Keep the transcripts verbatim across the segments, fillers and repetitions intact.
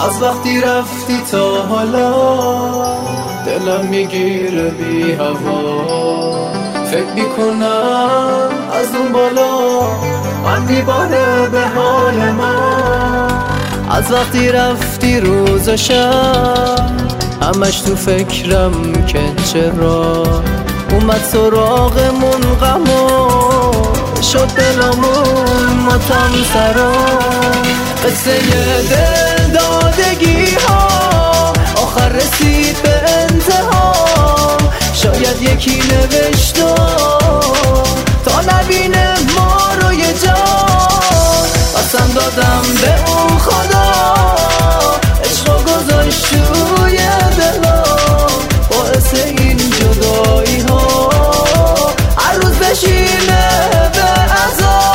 از وقتی رفتی تا حالا دلم میگیره بی هوا. فکر میکنم از اون بالا من میباره به حال ما. از وقتی رفتی روز و شب همش تو فکرم که چرا اومد سراغمون غم و شد دلمون ماتم سرا. قصه دل دادگی ها آخر رسید به انتها. شاید یکی نوشته تا نبینه ما رو یه جا. قسم دادم به اون خدا عشق گذاشت توی دلا. باعث این جدایی ها هر روز بشینه به عذاب.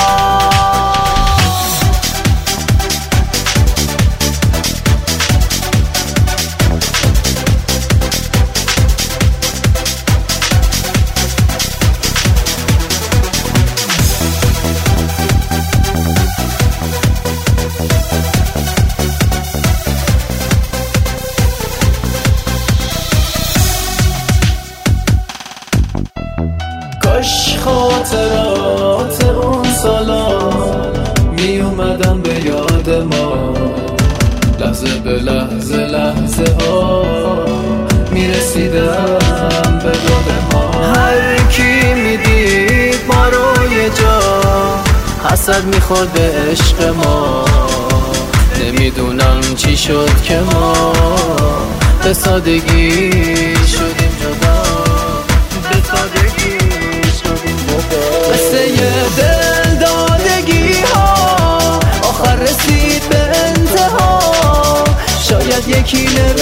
کاش خاطرات اون سالا می اومدن به یاد ما. لحظه به لحظه لحظه ها می رسیدم به داد ما. هر کی می دید ما رو یه جا حسد می خورد به عشق ما. نمیدونم چی شد که ما به سادگی شدیم جدا. به سادگی قصه دل دادگی ها آخر رسید به انتها. شاید یکی